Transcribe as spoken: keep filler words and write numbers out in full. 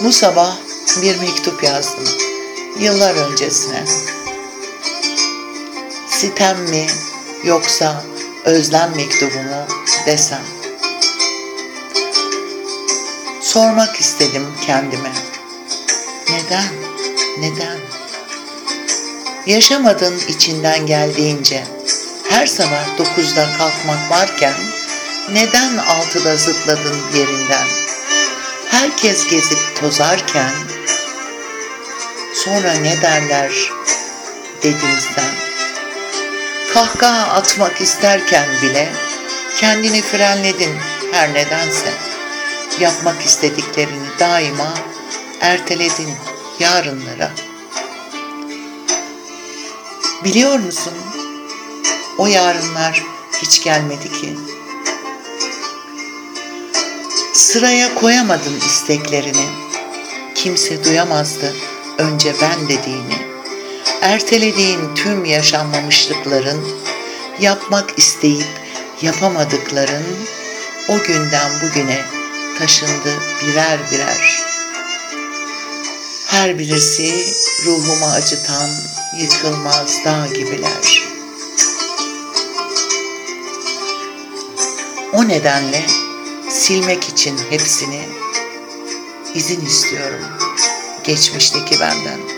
Bu sabah bir mektup yazdım. Yıllar öncesine. Sitem mi yoksa özlem mektubu mu desem. Sormak istedim kendime. Neden? Neden? Yaşamadın içinden geldiğince. Her sabah dokuzda kalkmak varken neden altıda zıpladın yerinden? Herkes gezip tozarken sonra ne derler dedin sen. Kahkaha atmak isterken bile kendini frenledin her nedense. Yapmak istediklerini daima erteledin yarınlara. Biliyor musun? O yarınlar hiç gelmedi ki. Sıraya koyamadın isteklerini. Kimse duyamazdı önce ben dediğini. Ertelediğin tüm yaşanmamışlıkların, yapmak isteyip yapamadıkların o günden bugüne taşındı birer birer. Her birisi ruhumu acıtan yıkılmaz dağ gibiler. O nedenle silmek için hepsini izin istiyorum geçmişteki benden.